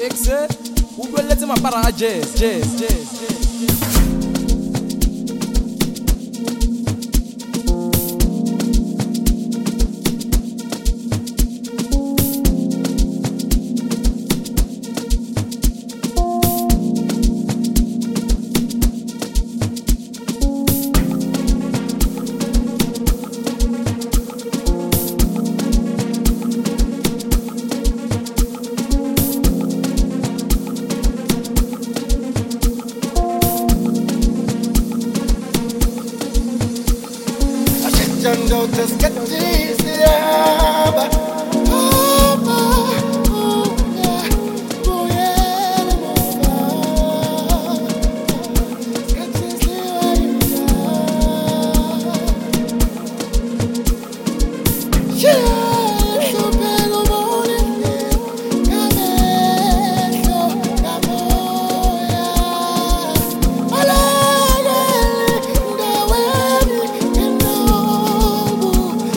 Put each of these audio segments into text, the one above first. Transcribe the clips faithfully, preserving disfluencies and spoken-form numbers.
Exe, Google let him para jazz, jazz, jazz, jazz. Jungle just get easy, yeah. Oh, oh, oh, yeah. Oh, yeah, oh, get easy, yeah. Yeah, so big of morning, come in, so come on, yeah. I like the way you know.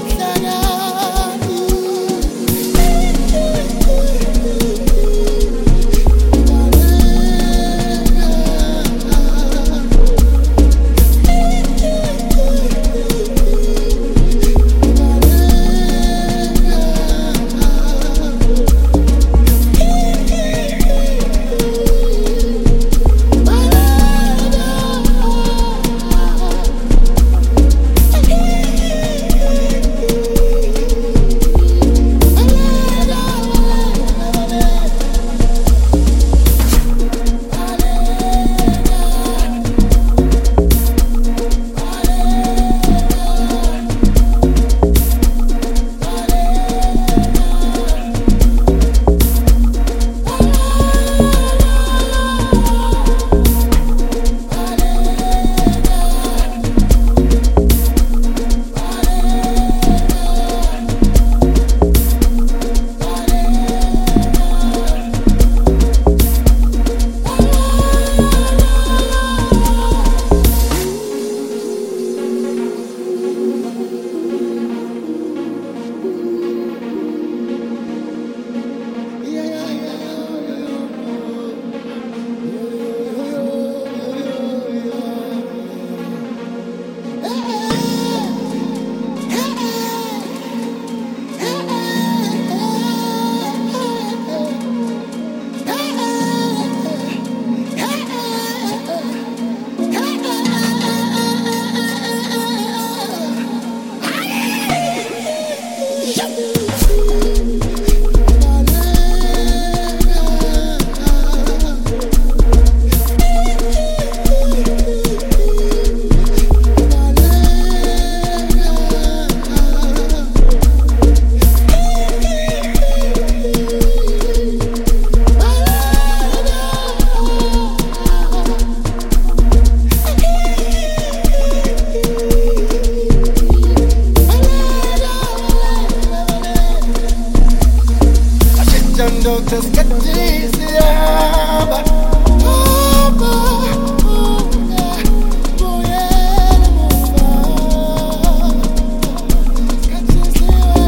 Jungle just get easy, yeah. Oh, oh, oh, yeah. Oh, yeah, oh, get easy,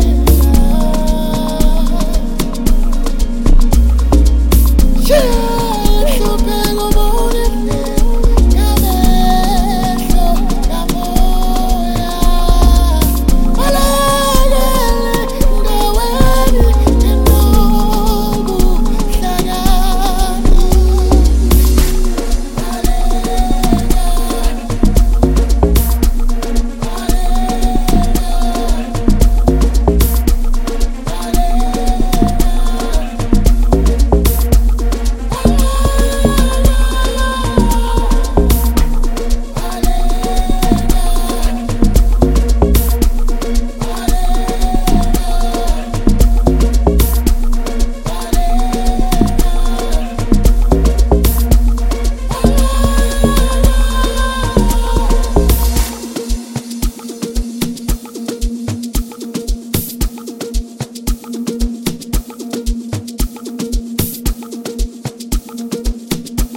yeah. Yeah, so big of morning, come in, so come on, yeah. I like the way you know.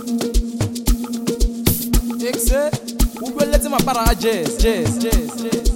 Exe, Google let him para jazz, jazz, jazz, jazz.